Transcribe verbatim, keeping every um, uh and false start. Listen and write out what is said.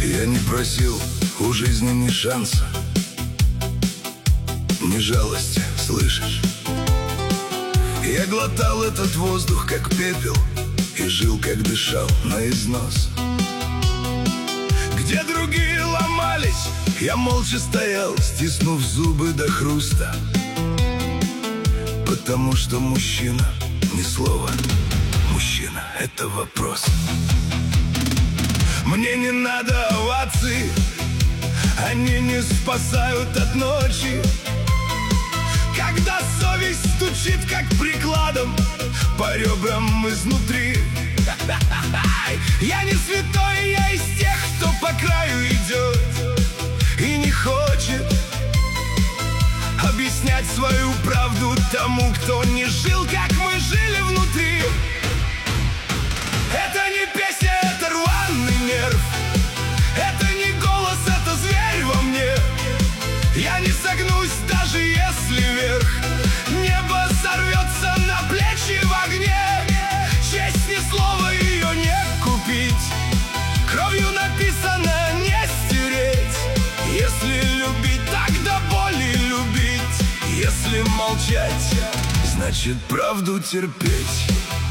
Я не просил у жизни ни шанса, ни жалости, слышишь? Я глотал этот воздух, как пепел, и жил, как дышал, на износ. Где другие ломались, я молча стоял, стиснув зубы до хруста. Потому что мужчина — не слово, мужчина — это вопрос. Мне не надо оваций, они не спасают от ночи. Когда совесть стучит, как прикладом, по ребрам изнутри. Я не святой, я из тех, кто по краю идет и не хочет объяснять свою правду тому, кто не жил, как мы жили внутри. Это не песня, это рваный нерв. Это не голос, это зверь во мне. Я не согнусь, даже если вверх небо сорвется на плечи в огне. Честь ни слова, ее не купить, кровью написано не стереть. Если любить, так до боли любить. Если молчать, значит правду терпеть.